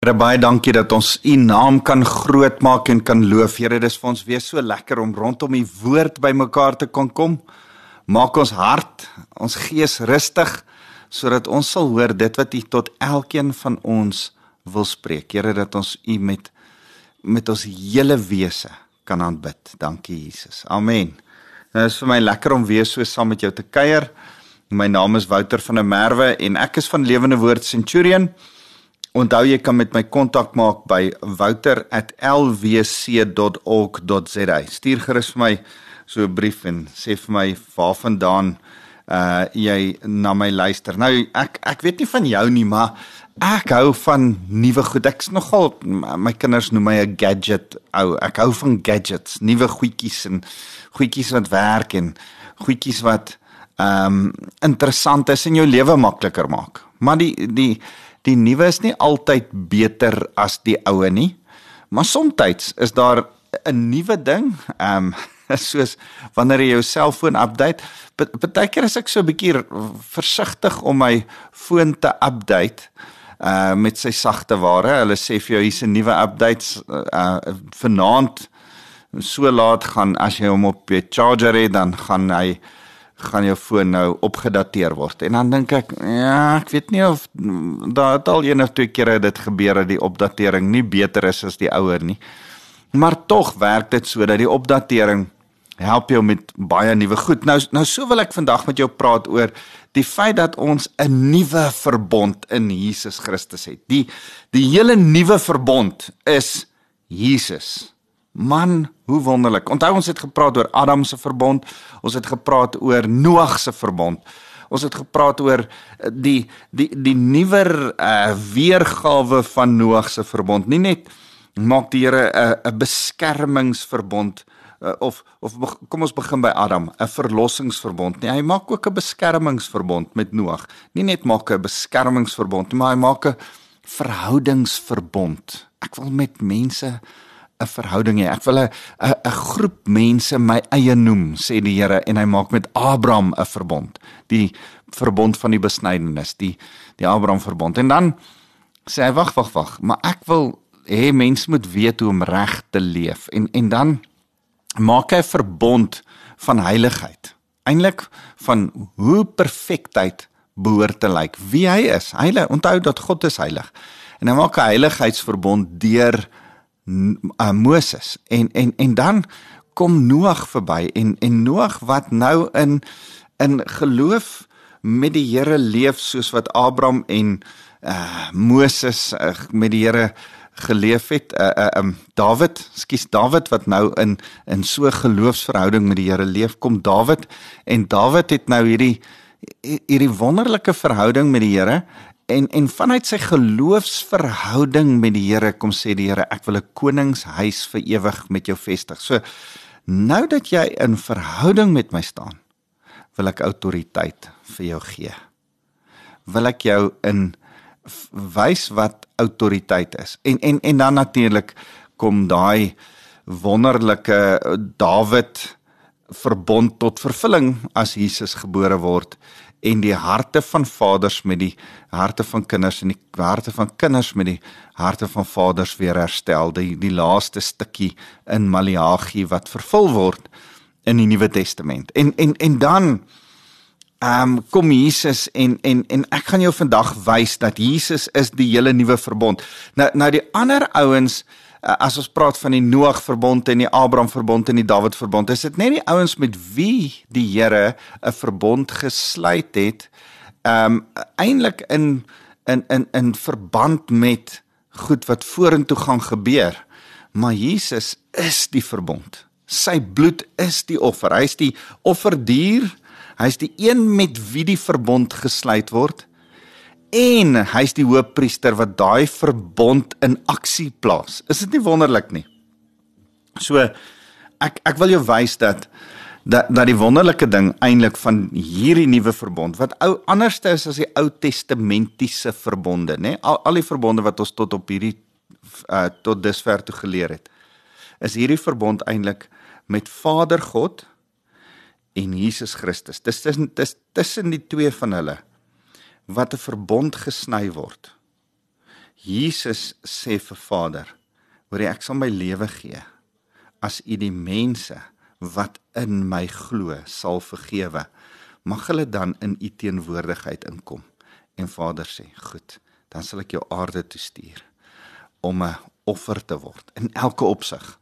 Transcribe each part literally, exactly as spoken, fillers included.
Here, baie dankie dat ons U naam kan grootmaak en kan loof. Here, dis vir ons weer so lekker om rondom U woord by mekaar te kon kom. Maak ons hart, ons gees rustig, sodat ons sal hoor dit wat U tot elkeen van ons wil spreek. Here, dat ons U met, met ons hele wese kan aanbid. Dankie, Jesus. Amen. Nou, dit is vir my lekker om weer so saam met jou te kuier. My naam is Wouter van der Merwe en ek is van Lewende Woord Centurion. Onthou, jy kan met my kontak maak by wouter at l w c dot org dot z a. Stuur gerus vir my so 'n brief en sê vir my waar vandaan uh, jy na my luister. Nou, ek, ek weet nie van jou nie, maar ek hou van nuwe goed. Ek is nogal, my kinders noem my 'n gadget ou. Ek hou van gadgets, nuwe goedjies en goedjies wat werk en goedjies wat um, interessant is en jou lewe makliker maak. Maar die, die Die nuwe is nie altyd beter as die oue nie, maar soms is daar 'n nuwe ding, um, soos wanneer jy jou selfoon update. Partykeer is ek so 'n bietjie versigtig om my foon te update uh, met sy sagte ware. Hulle sê vir jou hier's 'n nuwe update uh, vanaand, so laat gaan, as jy hom op jy charger het, dan gaan hy gaan jou foon nou opgedateer word. En dan dink ek, ja, ek weet nie of daar het al een of twee kere dit gebeur dat die opdatering nie beter is as die ouer nie. Maar tog werk dit so dat die opdatering help jou met baie nuwe goed. Nou, nou so wil ek vandag met jou praat oor die feit dat ons 'n nuwe verbond in Jesus Christus het. Die, die hele nuwe verbond is Jesus. Man, hoe wonderlik. Onthou, ons het gepraat oor Adam se verbond, ons het gepraat oor Noag se verbond, ons het gepraat oor die, die, die nuwer uh, weergawe van Noag se verbond. Nie net maak die Here 'n uh, beskermingsverbond, uh, of, of kom ons begin by Adam, 'n verlossingsverbond. Nee, hy maak ook 'n beskermingsverbond met Noag. Nie net maak 'n beskermingsverbond, maar hy maak 'n verhoudingsverbond. Ek wil met mense 'n verhouding hê. Ek wil 'n 'n groep mense my eie noem, sê die Here, en hy maak met Abraham 'n verbond, die verbond van die besnydenis, die die Abraham verbond. En dan sê hy, wag, wag, wag, maar ek wil hê mense moet weet hoe om reg te leef. En en dan maak hy 'n verbond van heiligheid. Eintlik van hoe perfektheid behoort te lyk, wie hy is. Heilig, onthou dat God is heilig. En hy maak 'n heiligheidsverbond deur Uh, Moses, en, en, en dan kom Noag verby, en, en Noag wat nou in, in geloof met die Here leef, soos wat Abraham en uh, Moses uh, met die Here geleef het, uh, uh, um, Dawid, skus Dawid wat nou in, in so geloofsverhouding met die Here leef, kom Dawid, en Dawid het nou hierdie, hierdie wonderlike verhouding met die Here. En, en vanuit sy geloofsverhouding met die Here kom sê die Here, ek wil 'n koningshuis vir ewig met jou vestig. So, nou dat jy in verhouding met my staan, wil ek autoriteit vir jou gee. Wil ek jou in wys wat autoriteit is. En, en, en dan natuurlik kom daai wonderlike Dawid verbond tot vervulling as Jesus gebore word, en die harte van vaders met die harte van kinders, en die harte van kinders met die harte van vaders weer herstel, die, die laaste stukkie in Maleagi wat vervul word in die Nuwe Testament. En, en, en dan um, kom Jesus, en, en, en ek gaan jou vandag wys dat Jesus is die hele nuwe verbond. Nou, nou die ander ouens, as ons praat van die Noag verbond en die Abraham verbond en die Dawid verbond, is dit net die ouens met wie die Here 'n verbond gesluit het, um, eintlik in, in, in, in verband met goed wat vorentoe gaan gebeur. Maar Jesus is die verbond. Sy bloed is die offer. Hy is die offerdier, hy is die een met wie die verbond gesluit word, en hy is die hoëpriester wat daai verbond in aksie plaas. Is dit nie wonderlik nie? So, ek, ek wil jou wys dat, dat, dat die wonderlike ding eintlik van hierdie nuwe verbond, wat ou, anderste is as die Ou Testamentiese verbonde, né? Al, al die verbonde wat ons tot op hierdie, uh, tot dusver toe geleer het, is hierdie verbond eintlik met Vader God en Jesus Christus. Dis tussen die twee van hulle, wat 'n verbond gesny word. Jesus sê vir Vader, hoor jy, ek sal my lewe gee, as u die mense wat in my glo sal vergewe, mag hulle dan in u teenwoordigheid inkom. En Vader sê, goed, dan sal ek jou aarde toestuur, om 'n offer te word, in elke opsig.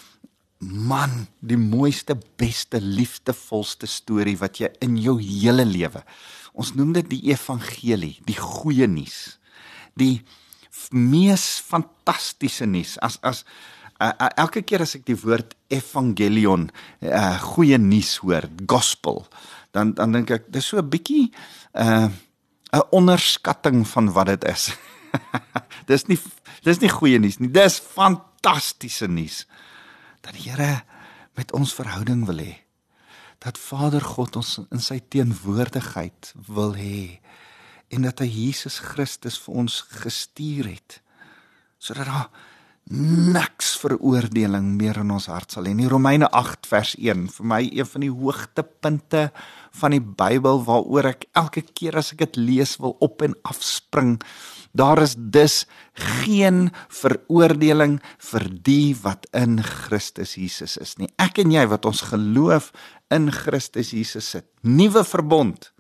Man, die mooiste, beste, liefdevolste storie wat jy in jou hele lewe, ons noem dit die evangelie, die goeie nuus, die mees fantastiese nuus, as, as, uh, uh, elke keer as ek die woord evangelion, uh, goeie nuus hoor, gospel, dan, dan dink ek, dis so 'n bietjie, uh, 'n onderskatting van wat dit is. dis nie, dis nie goeie nuus nie, dis fantastiese nuus, dat die Here met ons verhouding wil hê, dat Vader God ons in sy teenwoordigheid wil hê, en dat hy Jesus Christus vir ons gestuur het, sodat daar niks veroordeling meer in ons hart sal hê nie. Romeine agt vers een, vir my een van die hoogtepunte van die Bybel, waaroor ek elke keer as ek dit lees wil op en afspring. Daar is dus geen veroordeling vir die wat in Christus Jesus is nie. Ek en jy wat ons geloof in Christus Jesus sit, nuwe verbond,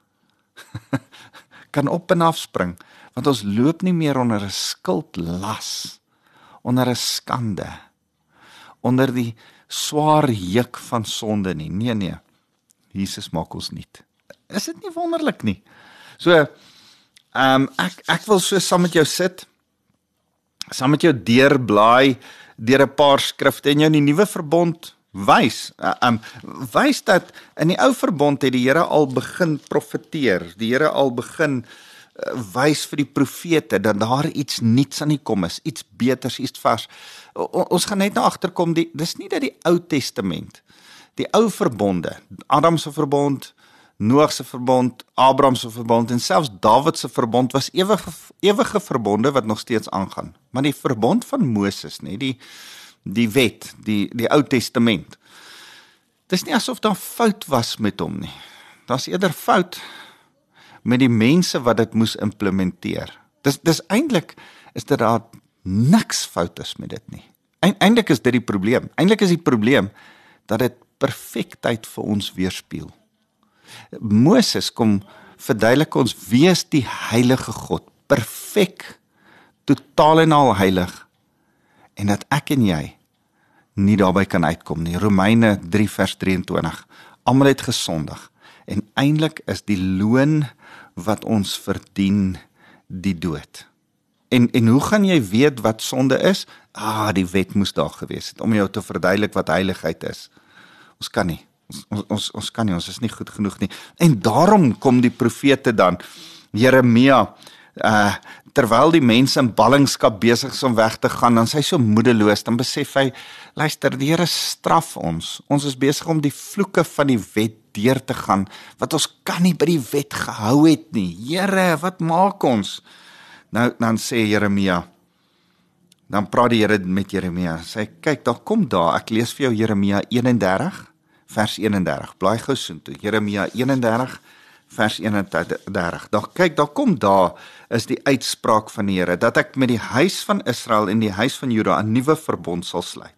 kan op en afspring, want ons loop nie meer onder 'n skuldlas, onder 'n skande, onder die swaar juk van sonde nie. Nee, nee, Jesus maak ons nuut. Is dit nie wonderlik nie? So, um, ek, ek wil so saam met jou sit, saam met jou deurblaai, deur 'n paar skrifte en jou die nuwe verbond wys, uh, um, wys dat in die ou verbond het die Here al begin profeteer, die Here al begin uh, wys vir die profete, dat daar iets niets aan die kom is, iets beters, iets vars. O, ons gaan net nou agterkom, die, dis nie dat die Ou Testament, die ou verbonde, Adam se verbond, Noag se verbond, Abraham se verbond, en selfs Dawid se verbond was ewige, ewige verbonde wat nog steeds aangaan, maar die verbond van Moses, nee, die die wet, die, die Ou Testament, dis nie asof daar fout was met hom nie, daar's eerder fout met die mense wat dit moes implementeer. Dis, dis eintlik, is dit daar niks fout is met dit nie. Eintlik is dit die probleem, eintlik is die probleem, dat dit perfektheid vir ons weerspieël. Moses kom verduidelik ons, wie is die heilige God, perfek, totaal en al heilig, en dat ek en jy nie daarby kan uitkom nie. Romeine drie vers drieëntwintig, almal het gesondig, en eintlik is die loon wat ons verdien die dood. En, en hoe gaan jy weet wat sonde is? Ah, die wet moes daar gewees het, om jou te verduidelik wat heiligheid is. Ons kan nie, ons, ons, ons kan nie, ons is nie goed genoeg nie. En daarom kom die profete dan, Jeremia, uh, terwyl die mense in ballingskap besig is om weg te gaan, dan is hy so moedeloos, dan besef hy, luister, die Here straf ons, ons is besig om die vloeke van die wet deur te gaan, wat ons kan nie by die wet gehou het nie. Here, wat maak ons? Nou, dan sê Jeremia, dan praat die Here met Jeremia, sê, kyk, daar kom daar, ek lees vir jou Jeremia eenendertig, vers eenendertig, blaai gou soontoe, Jeremia eenendertig, vers eenendertig, daar, kyk, daar kom daar, is die uitspraak van die Here, dat ek met die huis van Israel en die huis van Juda 'n nuwe verbond sal sluit.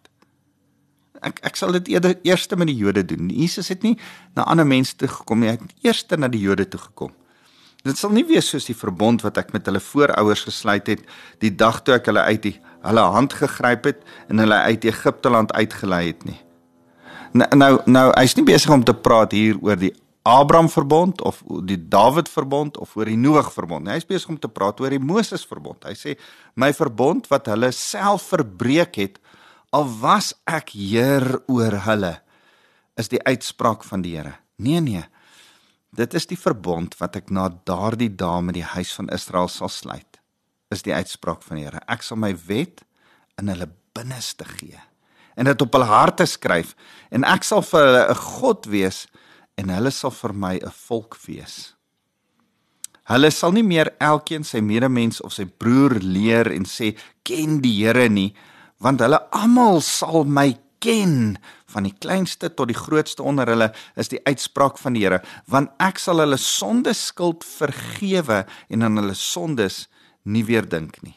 Ek, ek sal dit eerder, eerste met die Jode doen. Jesus het nie na ander mense toe gekom nie, hy het eerste na die Jode toe gekom. Dit sal nie wees soos die verbond wat ek met hulle voorouers gesluit het, die dag toe ek hulle uit die, hulle hand gegryp het, en hulle uit Egipte land uitgelei het nie. Nou, nou, nou hy is nie besig om te praat hier oor die Abraham verbond, of die Dawid verbond, of oor die Noag verbond. Hy is besig om te praat oor die Moses verbond. Hy sê, my verbond wat hulle self verbreek het, al was ek heer oor hulle, is die uitspraak van die Here. Nee, nee, dit is die verbond wat ek na daardie dae met die huis van Israel sal sluit, is die uitspraak van die Here. Ek sal my wet in hulle binneste gee, en dit op hulle harte skryf, en ek sal vir hulle 'n God wees, en hulle sal vir my 'n volk wees. Hulle sal nie meer elkeen sy medemens of sy broer leer en sê, ken die Here nie, want hulle almal sal my ken, van die kleinste tot die grootste onder hulle, is die uitspraak van die Here, want ek sal hulle sondeskuld vergewe, en aan hulle sondes nie weer dink nie.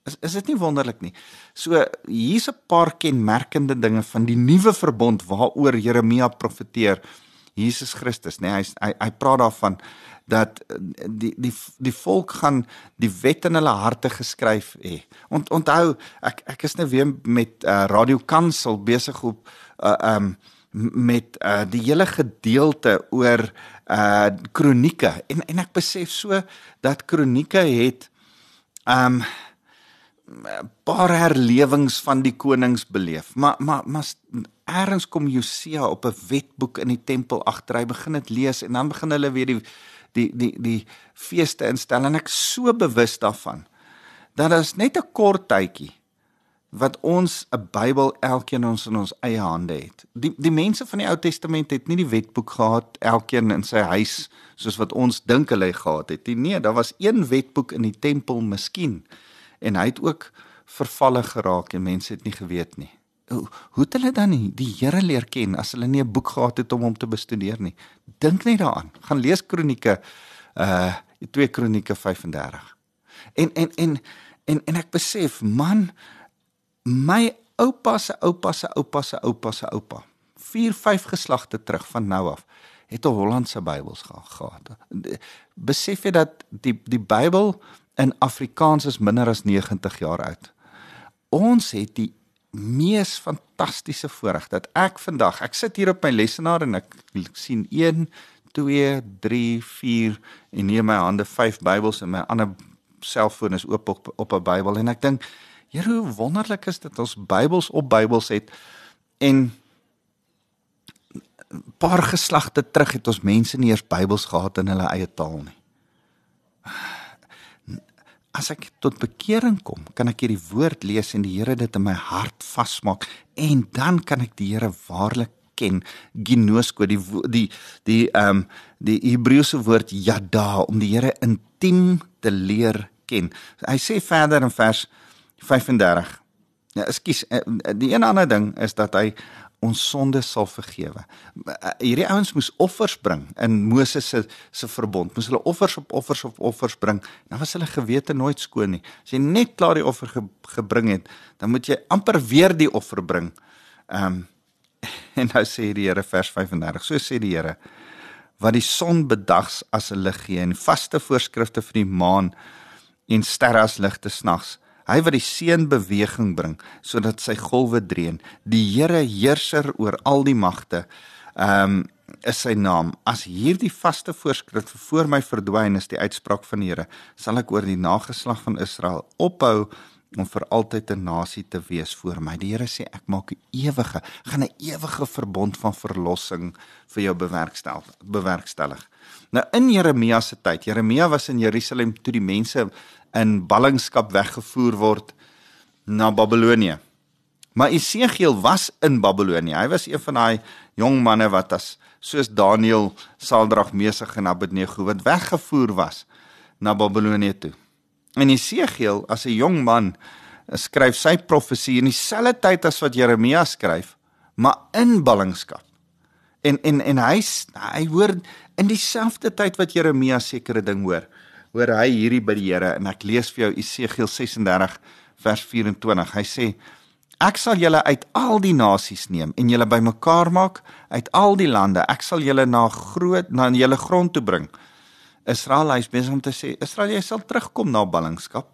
Is is dit nie wonderlik nie? So hier's 'n paar kenmerkende dinge van die nuwe verbond waaroor Jeremia profeteer. Jesus Christus, nee, hy hy hy praat daarvan dat die die die volk gaan die wet in hulle harte geskryf hê. Ont, onthou, ek ek is nou weer met uh, Radio Kansel besig op uh, um met uh, die hele gedeelte oor uh kronieke en en ek besef so dat kronieke het um paar herlewings van die konings beleef, maar maar maar ergens kom Josia op 'n wetboek in die tempel agter, hy begin dit lees en dan begin hulle weer die die die die feeste instel en ek so bewus daarvan dat is net 'n kort tydjie wat ons 'n Bybel elkeen ons in ons eie hande het. Die die mense van die Ou Testament het nie die wetboek gehad elkeen in sy huis soos wat ons dink hulle gehad het. Nee, daar was een wetboek in die tempel miskien. En hy het ook vervalle geraak en mense het nie geweet nie. Hoe, hoe het hulle dan nie die Here leer ken as hulle nie 'n boek gehad het om hom te bestudeer nie? Dink net daaraan. Gaan lees Kronieke, uh twee Kronieke vyf en dertig. En en en en en ek besef, man, my oupa se oupa se oupa se oupa se oupa, vier, vyf geslagte terug van nou af, het 'n Hollandse Bybels gehad. Besef jy dat die die Bybel in Afrikaans is minder as negentig jaar oud. Ons het die mees fantastiese voorreg dat ek vandag, ek sit hier op my lesenaar en ek sien een, twee, drie, vier en hier in my hande vyf Bybels en my ander selfoon is oop op op 'n Bybel en ek dink, Here, hoe wonderlik is dit ons Bybels op Bybels het en paar geslagte terug het ons mense nie eers Bybels gehad in hulle eie taal nie. As ek tot bekering kom, kan ek hierdie woord lees en die Here dit in my hart vasmaak en dan kan ek die Here waarlik ken. Ginosko, die die die ehm um, die Hebreëse woord yada, om die Here intiem te leer ken. Hy sê verder in vers vyf en dertig. Ja, ekskuus, die een ander ding is dat hy ons sondes sal vergewe. Hierdie ouens moes offers bring in Moses se se verbond. Moes hulle offers op offers op offers bring. Dan was hulle gewete nooit skoon nie. As jy net klaar die offer ge, gebring het, dan moet jy amper weer die offer bring. Ehm um, en nou sê die Here vers vyf en dertig. So sê die Here, wat die son bedags as 'n lig gee en vaste voorskrifte vir die maan en sterre as ligte snags. Hy wat die see in beweging bring, sodat sy golwe dreun. Die Here heerser oor al die magte, um, is sy naam. As hierdie vaste voorskrif voor my verdwyn, is die uitspraak van die Here, sal ek oor die nageslag van Israel ophou om vir altyd 'n nasie te wees voor my. Die Here sê, ek maak 'n ewige, gaan 'n ewige verbond van verlossing vir jou bewerkstel, bewerkstellig. Nou in Jeremia se tyd, Jeremia was in Jerusalem toe die mense in ballingskap weggevoer word na Babylonië. Maar Esegiel was in Babylonië. Hy was een van daai jong manne wat as soos Daniël, Sadrag, Mesach en Abednego wat weggevoer was na Babylonië toe. En Esegiel as 'n jong man skryf sy profesie in dieselfde tyd as wat Jeremia skryf, maar in ballingskap. En en en hy hy hoor in dieselfde tyd wat Jeremia sekere ding hoor. hoor hy hierdie by die Here, en ek lees vir jou Esegiel ses en dertig vers vyf en twintig, hy sê, ek sal julle uit al die nasies neem, en julle bymekaar maak, uit al die lande, ek sal julle na groot, na julle grond toe bring. Israel, hy is besig om te sê, Israel, jy sal terugkom na ballingskap,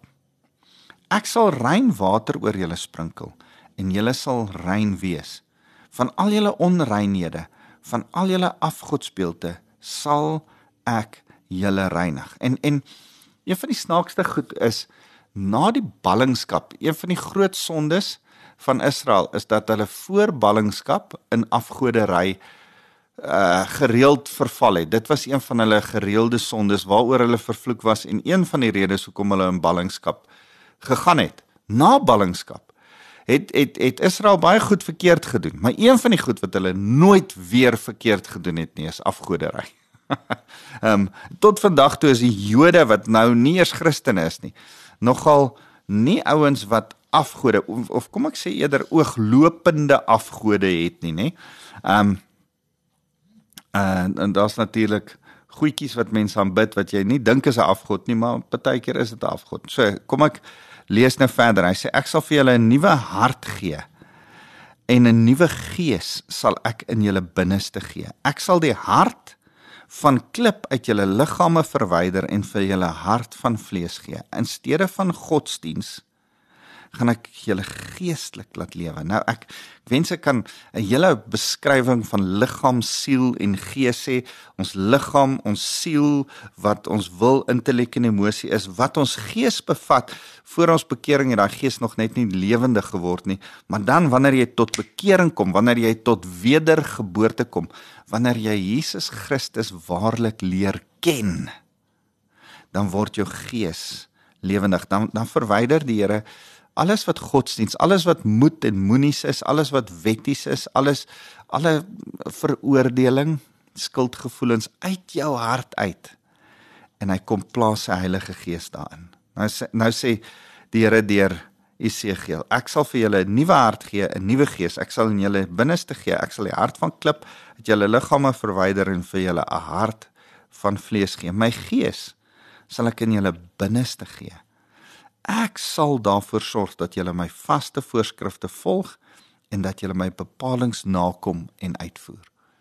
ek sal rein water oor julle sprinkel, en julle sal rein wees, van al julle onreinhede, van al julle afgodsbeelde, sal ek julle reinig. En, en een van die snaakste goed is, na die ballingskap, een van die groot sondes van Israel, is dat hulle voor ballingskap in afgoderry uh, gereeld verval het. Dit was een van hulle gereelde sondes, waaroor hulle vervloek was, en een van die redes hoekom hulle in ballingskap gegaan het. Na ballingskap het, het, het Israel baie goed verkeerd gedoen, maar een van die goed wat hulle nooit weer verkeerd gedoen het nie, is afgoderry. um, tot vandag toe is die Jode wat nou nie eers Christen is nie, nogal nie ouens wat afgode, of, of kom ek sê eerder ooglopende afgode het nie, nie? Um, en, en daar's natuurlik goedjies wat mense aanbid, wat jy nie dink is 'n afgod nie, maar partykeer is dit 'n afgod. So, kom ek lees nou verder, hy sê, ek sal vir julle 'n nuwe hart gee, en 'n nuwe gees sal ek in julle binneste gee. Ek sal die hart van klip uit julle liggame verwyder en vir julle hart van vlees gee. In steede van godsdiens gaan ek julle geestelik laat lewe. Nou ek, ek wens ek kan 'n hele beskrywing van liggaam, siel en gees sê. Ons liggaam, ons siel, wat ons wil, intellek en emosie is, wat ons gees bevat. Voor ons bekering het daai gees nog net nie lewendig geword nie, maar dan wanneer jy tot bekering kom, wanneer jy tot wedergeboorte kom, wanneer jy Jesus Christus waarlik leer ken, dan word jou gees lewendig. Dan dan verwyder die Here alles wat godsdiens, alles wat moet en moenies is, alles wat wetties is, alles, alle veroordeling, skuldgevoelens uit jou hart uit. En hy kom plaas sy Heilige Gees daarin. Nou sê, nou sê die Here deur Esegiel, ek sal vir julle 'n nuwe hart gee, 'n nuwe gees, ek sal in julle binneste gee, ek sal die hart van klip uit julle liggame verwyder en vir julle 'n hart van vlees gee. My gees sal ek in julle binneste gee. Ek sal daarvoor sorg dat julle my vaste voorskrifte volg en dat julle my bepalings nakom en uitvoer.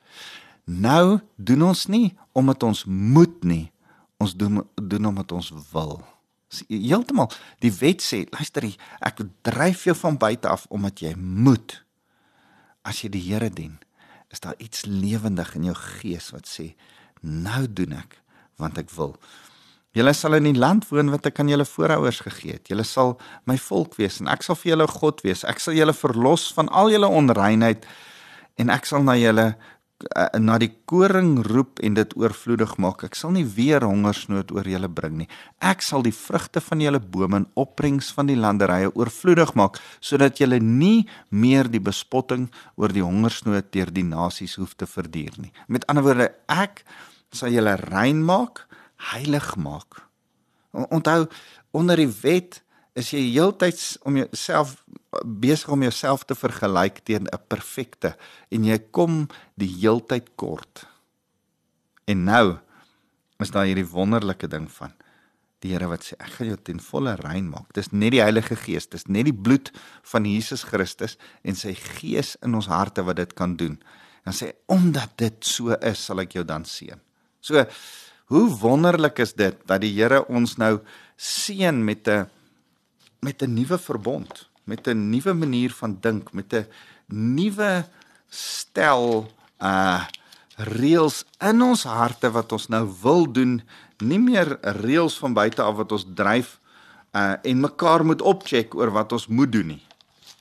Nou doen ons nie omdat ons moet nie, ons doen, doen omdat ons wil. Heeltemal, die wet sê, luister, ek dryf jou van buite af omdat jy moet. As jy die Here dien, is daar iets lewendig in jou gees wat sê, nou doen ek, want ek wil. Julle sal in die land woon wat ek aan julle voorouers gegee het. Julle sal my volk wees en ek sal vir julle God wees. Ek sal julle verlos van al julle onreinheid en ek sal na julle na die koring roep en dit oorvloedig maak. Ek sal nie weer hongersnood oor julle bring nie. Ek sal die vrugte van julle bome en opbrengs van die landerye oorvloedig maak, sodat julle nie meer die bespotting oor die hongersnood deur die nasies hoef te verduur nie. Met ander woorde, ek sal julle rein maak, heilig maak. Onthou, onder die wet is jy heeltyds om jouself besig om jouself te vergelyk teen 'n perfekte en jy kom die heeltyd kort. En nou is daar hierdie wonderlike ding van die Here wat sê, ek gaan jou ten volle rein maak. Dis net die Heilige Gees, dis net die bloed van Jesus Christus en sy Gees in ons harte wat dit kan doen. En sê, omdat dit so is, sal ek jou dan seën. So, hoe wonderlik is dit dat die Here ons nou seën met 'n met 'n nuwe verbond, met 'n nuwe manier van dink, met 'n nuwe stel uh reëls in ons harte wat ons nou wil doen, nie meer reëls van buite af wat ons dryf uh en mekaar moet opcheck oor wat ons moet doen nie.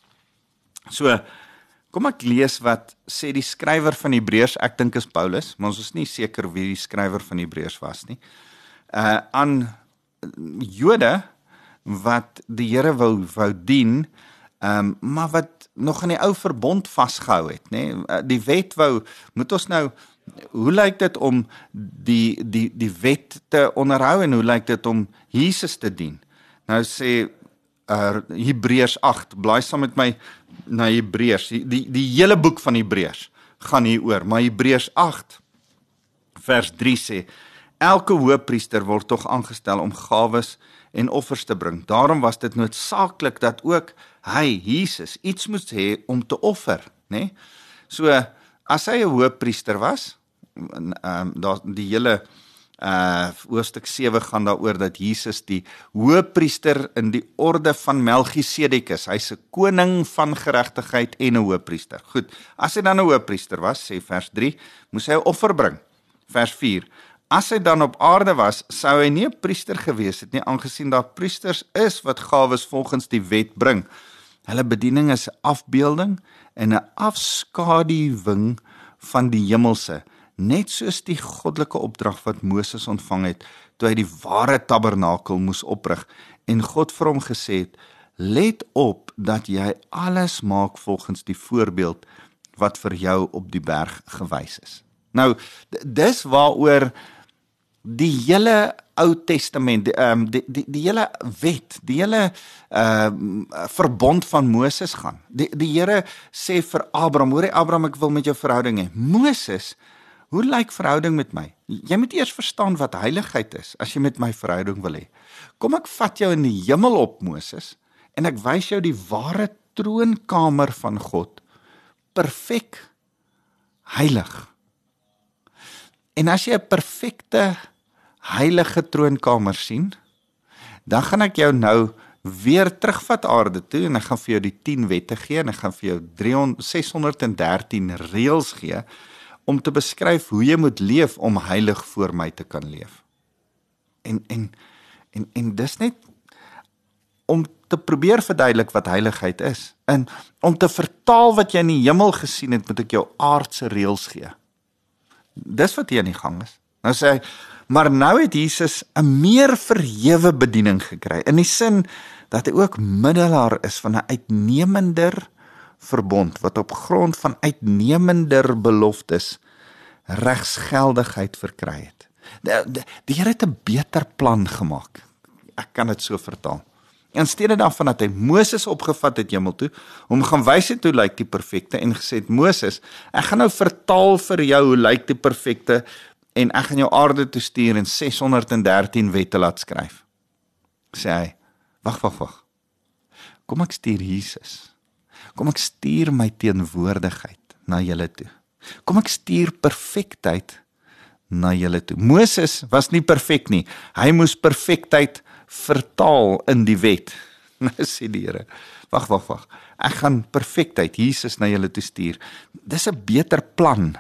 So, kom ek lees wat sê die skrywer van Hebreërs, ek dink is Paulus, maar ons is nie seker wie die skrywer van Hebreërs was nie, uh, aan Jode wat die Here wou, wou dien, um, maar wat nog in die ou verbond vasgehou het. Nee? Die wet wou, moet ons nou, hoe lyk dit om die, die, die wet te onderhou en hoe lyk dit om Jesus te dien? Nou sê Uh, Hebreërs agt, blaai saam met my na Hebreërs, die, die, die hele boek van Hebreërs gaan hier oor, maar Hebreërs agt vers drie sê, elke hoëpriester word tog aangestel om gawes en offers te bring, daarom was dit noodsaaklik dat ook hy, Jesus, iets moes hê om te offer, né? So, as hy 'n hoëpriester was, um, daar die hele Uh, hoofstuk sewe gaan daaroor dat Jesus die hoëpriester in die orde van Melchisedek is. Hy's 'n koning van geregtigheid en 'n hoëpriester. Goed, as hy dan 'n hoëpriester was, sê vers drie, moes hy 'n offer bring. Vers vier, as hy dan op aarde was, sou hy nie 'n priester gewees het nie, aangesien daar priesters is wat gawes volgens die wet bring. Hulle bediening is 'n afbeelding en 'n afskaduwing van die hemelse, net soos die goddelike opdrag wat Moses ontvang het, toe hy die ware tabernakel moes oprig, en God vir hom gesê het, let op dat jy alles maak volgens die voorbeeld wat vir jou op die berg gewys is. Nou, dis waaroor die hele Ou Testament, die, um, die, die, die hele wet, die hele uh, verbond van Moses gaan. Die, die Here sê vir Abraham, hoor jy Abraham, ek wil met jou verhouding hê. Moses, hoe lyk verhouding met my? Jy moet eers verstaan wat heiligheid is, as jy met my verhouding wil hê. Kom ek vat jou in die hemel op, Moses, En ek wys jou die ware troonkamer van God, perfek, heilig. En as jy 'n perfekte, heilige troonkamer sien, dan gaan ek jou nou weer terugvat aarde toe, en ek gaan vir jou die tien wette gee, en ek gaan vir jou seshonderddertien reëls gee, om te beskryf hoe jy moet leef om heilig voor my te kan leef. En, en, en, en dis net om te probeer verduidelik wat heiligheid is, en om te vertaal wat jy in die hemel gesien het, moet ek jou aardse reëls gee. Dis wat hier in die gang is. Nou sê hy, maar nou het Jesus 'n meer verhewe bediening gekry, in die sin dat hy ook middelaar is van 'n uitnemender verbond, wat op grond van uitnemender beloftes regsgeldigheid verkry het. Die, die, die Here het 'n beter plan gemaak. Ek kan dit so vertaal. In steede daarvan dat hy Moses opgevat het hemel toe, om gaan wys het hoe lyk die perfekte, en gesê het, Moses, ek gaan nou vertaal vir jou hoe lyk die perfekte, en ek gaan jou aarde toe stuur en seshonderddertien wette laat skryf. Sê hy, wag, wag, wag. Kom ek stuur Jesus. Kom ek stuur my teenwoordigheid na julle toe. Kom ek stuur perfektheid na julle toe. Moses was nie perfek nie. Hy moes perfektheid vertaal in die wet. Nou sê die Here, wag, wag, wag. Ek gaan perfektheid Jesus na julle toe stuur. Dis 'n beter plan.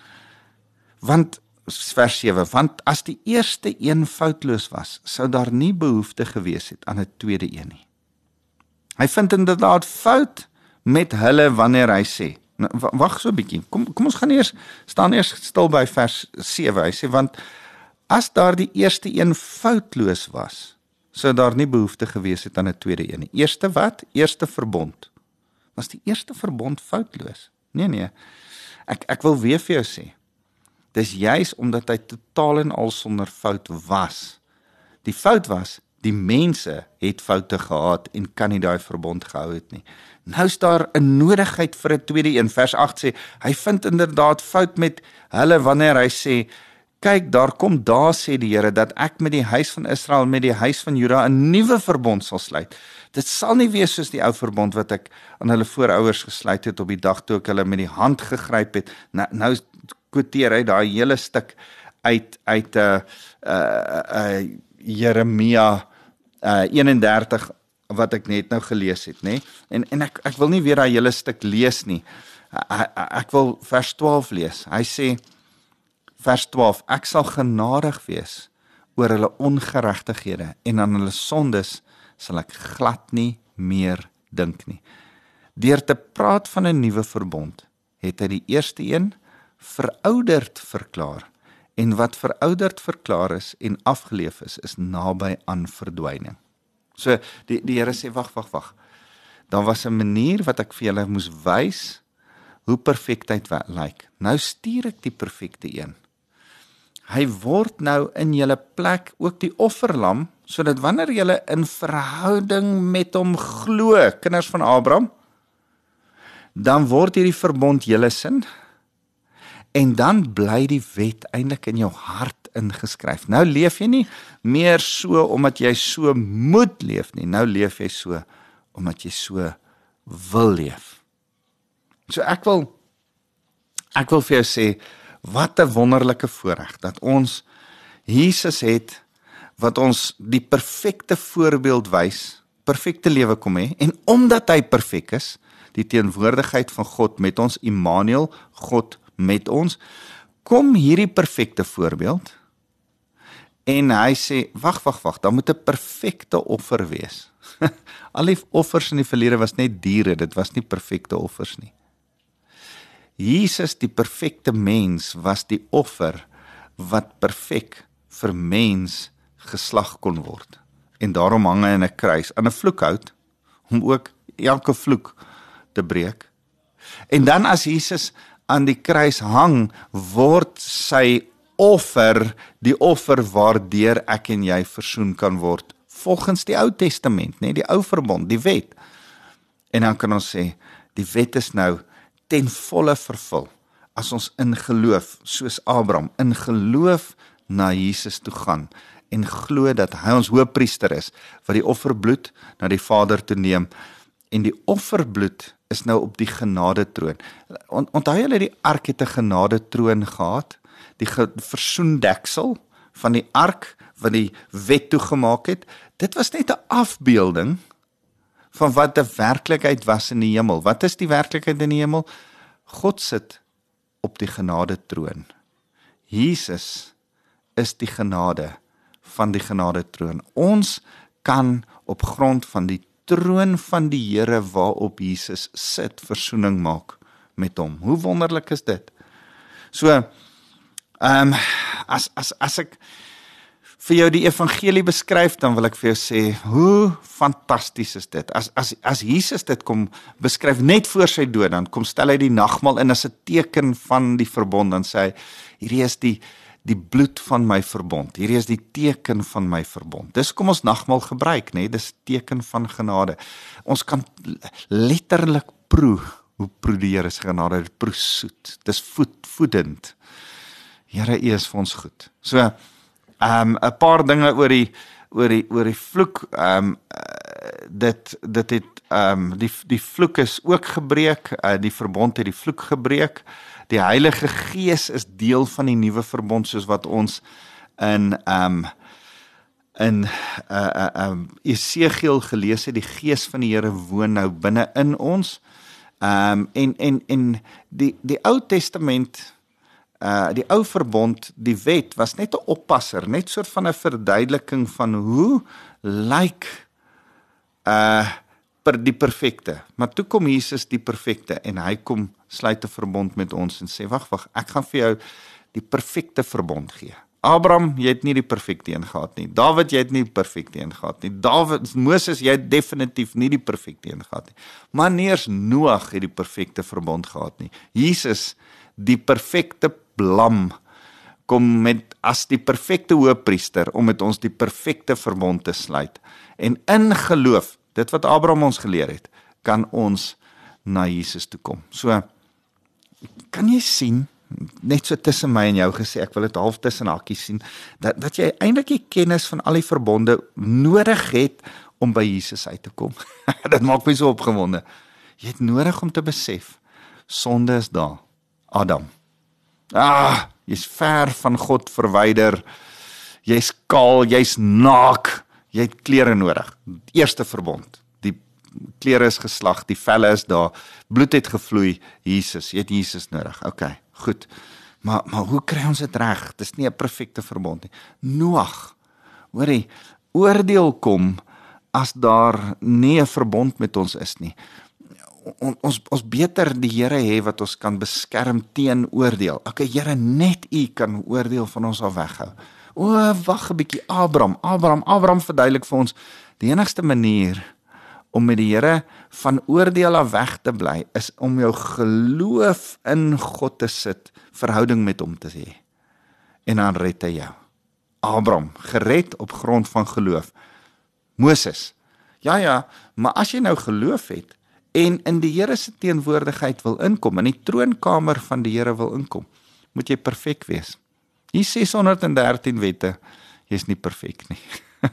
Want vers sewe, want as die eerste een foutloos was, sou daar nie behoefte gewees het aan 'n tweede een nie. Hy vind inderdaad fout met hulle wanneer hy sê, nou, wag so 'n bietjie, kom, kom ons gaan eers, staan eers stil by vers sewe, hy sê, want as daar die eerste een foutloos was, sou daar nie behoefte gewees het aan 'n tweede een nie. Eerste wat? Eerste verbond. Was die eerste verbond foutloos? Nee, nee, ek, ek wil weer vir jou sê, dis juis omdat hy totaal en al sonder fout was. Die fout was, die mense het foute gehad en kan nie daai verbond gehou het nie. Nou is daar 'n nodigheid vir 'n tweede een. Vers agt sê, hy vind inderdaad fout met hulle wanneer hy sê, kyk, daar kom daar sê die Here, dat ek met die huis van Israel, met die huis van Juda, 'n nuwe verbond sal sluit. Dit sal nie wees soos die ou verbond wat ek aan hulle voorouers gesluit het op die dag toe ek hulle met die hand gegryp het. Nou, nou quoteer hy daai hele stuk uit uit uh, uh, uh, Jeremia uh, eenendertig wat ek net nou gelees het, nê? En en ek ek wil nie weer daai hele stuk lees nie. Ek, ek wil vers twaalf lees. Hy sê vers twaalf, ek sal genadig wees oor hulle ongeregtighede en aan hulle sondes sal ek glad nie meer dink nie. Deur te praat van 'n nuwe verbond, het hy die eerste een verouderd verklaar, en wat verouderd verklaar is en afgeleef is, is naby aan verdwyning. So, die, die Here sê, wag, wag, wag, daar was 'n manier wat ek vir julle moes wys, hoe perfektheid lyk. Nou stuur ek die perfekte een. Hy word nou in julle plek ook die offerlam, sodat wanneer julle in verhouding met hom glo, kinders van Abraham, dan word hierdie verbond julle sin, en dan bly die wet eintlik in jou hart ingeskryf. Nou leef jy nie meer so omdat jy so moet leef nie, nou leef jy so omdat jy so wil leef. So ek wil ek wil vir jou sê, wat 'n wonderlike voorreg dat ons Jesus het, wat ons die perfekte voorbeeld wys, perfekte lewe kom hê, en omdat hy perfek is, die teenwoordigheid van God met ons, Immanuel, God met ons, kom hierdie perfekte voorbeeld, en hy sê, wag, wag, wag, daar moet 'n perfekte offer wees. Al die offers in die verlede was net diere, dit was nie perfekte offers nie. Jesus, die perfekte mens, was die offer wat perfek vir mens geslag kon word. En daarom hang hy in 'n kruis, aan 'n vloekhout, om ook elke vloek te breek. En dan as Jesus aan die kruis hang, word sy offer die offer waardeur ek en jy versoen kan word, volgens die Ou Testament, nee, die ou verbond, die wet. En dan kan ons sê, die wet is nou ten volle vervul, as ons in geloof, soos Abraham, in geloof na Jesus toe gaan, en glo dat hy ons hoëpriester is, wat die offerbloed na die Vader toe neem, en die offerbloed is nou op die genadetroon. On, onthou julle die ark het 'n genadetroon gehad, die ge, versoendeksel van die ark, wat die wet toegemaak het, dit was net 'n afbeelding van wat die werklikheid was in die hemel. Wat is die werklikheid in die hemel? God sit op die genadetroon. Jesus is die genade van die genadetroon. Ons kan op grond van die troon van die Here waarop Jesus sit, versoening maak met hom. Hoe wonderlik is dit? So, um, as, as, as ek vir jou die evangelie beskryf, dan wil ek vir jou sê, hoe fantasties is dit. As, as, as Jesus dit kom beskryf, net voor sy dood, dan kom stel hy die nagmaal in as 'n teken van die verbond, dan sê hy, hierdie is die, die bloed van my verbond, hierdie is die teken van my verbond. Dis kom ons nagmaal gebruik, nee, dis teken van genade. Ons kan letterlik proe, hoe proe die Here se genade, dit proe soet, dis voed, voedend. Here, U is vir ons goed. So, Um, 'n paar dinge oor die oor die oor die vloek. Um, uh, dit dit het um, die die vloek is ook gebreek. Uh, die verbond het die vloek gebreek. Die Heilige Gees is deel van die nuwe verbond, soos wat ons in um, in uh, uh, um, Esegiel gelees het. Die Gees van die Here woon nou binne in ons. Um, en en en die die Ou Testament, Uh, die ou verbond, die wet, was net 'n oppasser, net soort van 'n verduideliking van hoe lyk uh, per die perfekte. Maar toe kom Jesus die perfekte, en hy kom sluit 'n verbond met ons en sê, wag, wag, ek gaan vir jou die perfekte verbond gee. Abraham, jy het nie die perfekte een gehad nie. David, jy het nie die perfekte een gehad nie. David, Moses, jy het definitief nie die perfekte een gehad nie. Maar nie eers Noag het die perfekte verbond gehad nie. Jesus, die perfekte lam, kom met as die perfekte hoëpriester om met ons die perfekte verbond te sluit. En in geloof, dit wat Abraham ons geleer het, kan ons na Jesus toe kom. So, kan jy sien, net so tussen my en jou gesê, ek wil dit half tussen hakies sien, dat, dat jy eintlik die kennis van al die verbonde nodig het om by Jesus uit te kom. Dit maak my so opgewonde. Jy het nodig om te besef, sonde is daar. Adam. Ah, jy's ver van God verwyder, jy's kaal, jy's naak, jy het klere nodig. Eerste verbond, die klere is geslag, die velle is daar, bloed het gevloei, Jesus, jy het Jesus nodig. Ok, goed, maar, maar hoe kry ons dit reg? Dit is nie 'n perfekte verbond nie. Noag, hoorie, oordeel kom as daar nie 'n verbond met ons is nie. On, ons, ons beter die Here hê wat ons kan beskerm teen oordeel. Ok, Here, net U kan oordeel van ons af weghou. O, wag 'n bietjie, Abraham, Abraham, Abraham verduidelik vir ons, die enigste manier om met die Here van oordeel af weg te bly, is om jou geloof in God te sit, verhouding met hom te hê. En dan red hy jou. Abraham, gered op grond van geloof. Moses, ja ja, maar as jy nou geloof het, en in die Here se teenwoordigheid wil inkom, in die troonkamer van die Here wil inkom, moet jy perfek wees. Hier ses honderd en dertien wette, jy is nie perfek nie.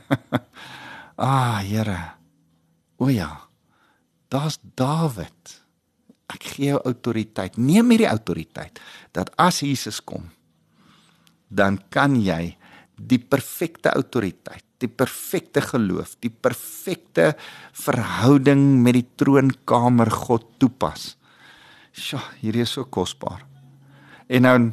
Ah, Here, o ja, daar's Dawid. Ek gee jou autoriteit, neem hierdie autoriteit, dat as Jesus kom, dan kan jy die perfekte autoriteit, die perfekte geloof, die perfekte verhouding met die troonkamer God toepas. Sjoe, hierdie is so kosbaar. En nou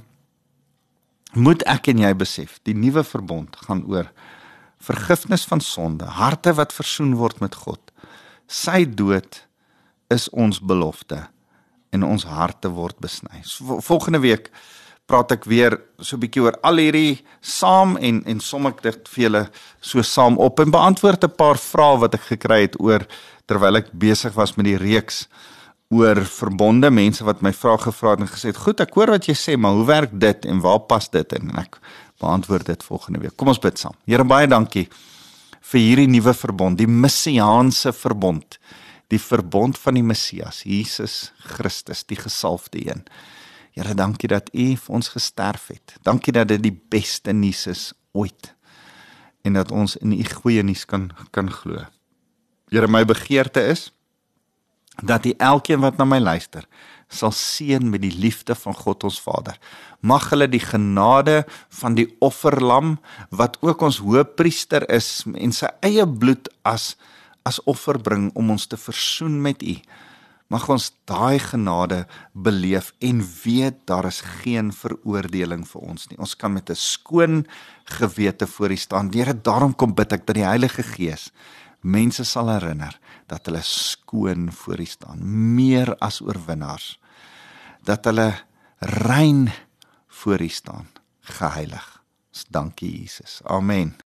moet ek en jy besef, die nuwe verbond gaan oor vergifnis van sonde, harte wat versoen word met God. Sy dood is ons belofte en ons harte word besny. Volgende week praat ek weer so 'n bietjie oor al hierdie saam en en som ek dit vir julle so saam op en beantwoord 'n paar vrae wat ek gekry het oor terwyl ek besig was met die reeks oor verbonde, mense wat my vrae gevra het en gesê het, goed, ek hoor wat jy sê, maar hoe werk dit en waar pas dit in? En ek beantwoord dit volgende week. Kom ons bid saam. Here, baie dankie vir hierdie nuwe verbond, die messiaanse verbond, die verbond van die Messias, Jesus Christus, die gesalfde een. Here, dankie dat U vir ons gesterf het. Dankie dat dit die beste nuus is ooit. en dat ons in U goeie nuus kan, kan glo. Here, my begeerte is, dat U elkeen wat na my luister, sal seën met die liefde van God ons Vader. Mag hulle die genade van die offerlam, wat ook ons hoëpriester is, en sy eie bloed as, as offer bring, om ons te versoen met U. Mag ons daai genade beleef, en weet, daar is geen veroordeling vir ons nie. Ons kan met 'n skoon gewete voor U staan. Here, daarom kom bid ek, dat die Heilige Gees mense sal herinner, dat hulle skoon voor U staan, meer as oorwinnaars, dat hulle rein voor U staan, geheilig. Dankie Jesus. Amen.